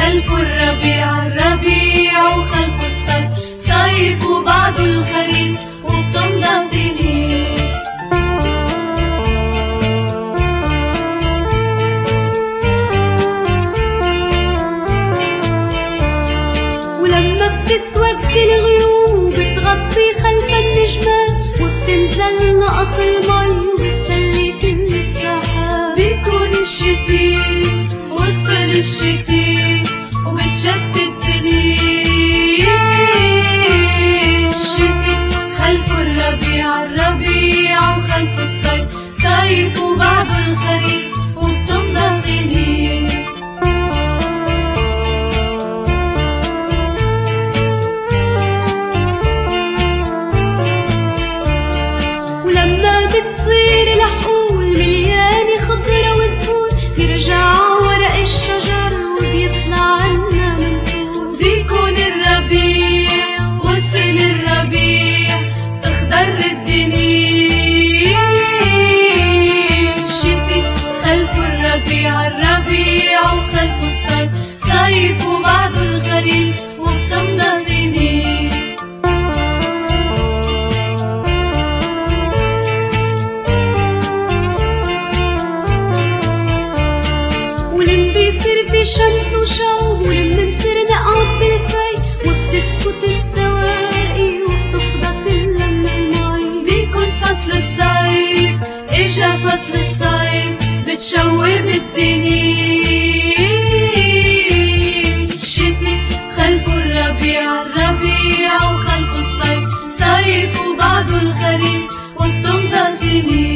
خلف الربيع الربيع وخلف الصيف صيف وبعده الخريف وبتمضى سنين. ولما بتسود الغيوم بتغطي خلف النجمات وبتنزل نقط المي وبتسلي كل السحاب. بيكون الشتي وصل الشتي وبتشتت الدنيا. الشتي خلف الربيع الربيع وخلف الصيف صيف وبعده الخريف وبتمضى سنين. ولما بتصير الحقول مليانة خضرة وزهور بيرجع ورق الشجر وبيطلع عنا منثور. بيكون الربيع وصل الربيع تخضر الدنيا. الشتي خلف الربيع الربيع وخلف الصيف صيف وبعده الخريف وبتمضى سنين. ولم بيصير في شمس وشوب ولم بنصير نقعد بالفي وبتسكت السواقي وبتفضى تلم المي. بيكون فصل الصيف اجا فصل الصيف بتشوب الدنيا. الشتي خلف الربيع الربيع وخلف الصيف صيف وبعده الخريف وبتمضى سنين.